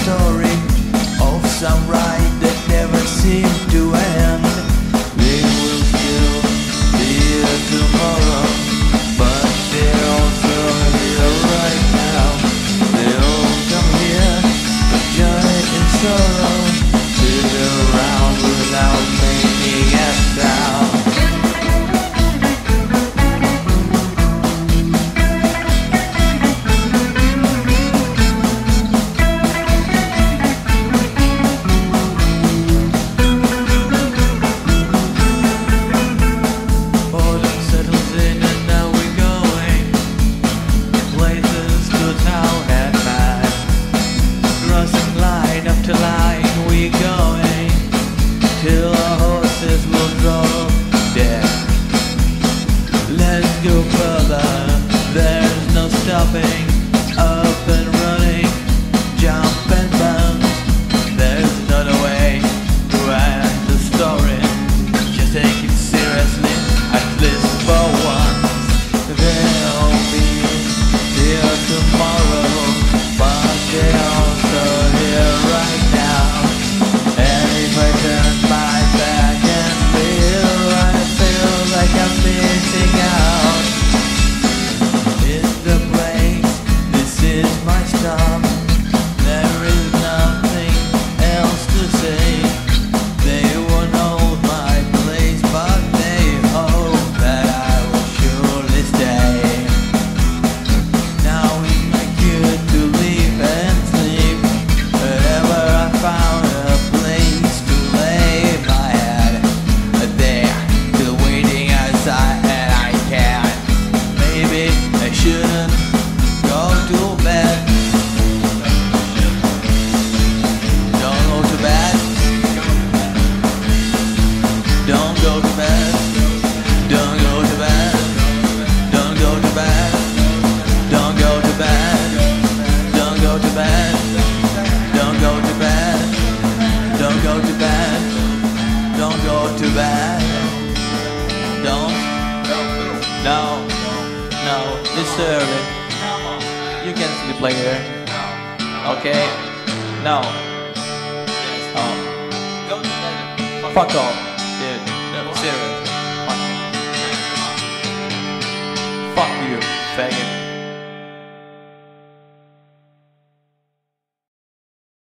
story of some ride that never seemed to end. They will still be here tomorrow, but they're also here right now. They all come here for joy and sorrow, sit around without making a sound. Till our horses will drop dead. Let's go further, there's no stopping. Up and running, jump and bounce. There's another way to end the story. Just take it seriously, at least for once. They'll be here tomorrow, but they're also here right now. And if I turn my back and feel, I feel like I'm missing out. It's the place, this is my stop. There is nothing else to say. They won't hold my place, but they hope that I will surely stay. Now it's my cue to leave and sleep. Wherever I found a place to lay my head, there, still waiting outside, and I can't. Maybe I shouldn't go to bed. Don't go to bed. Don't go to bed. Don't go to bed. Don't go to bed. Don't go to bed. Don't go to bed. Don't go to bed. Don't go to bed. Don't go to bed. Don't. No. No. It's early. You can sleep later. Okay? No. Oh. Fuck off, dude. Serious. Fuck you, faggot.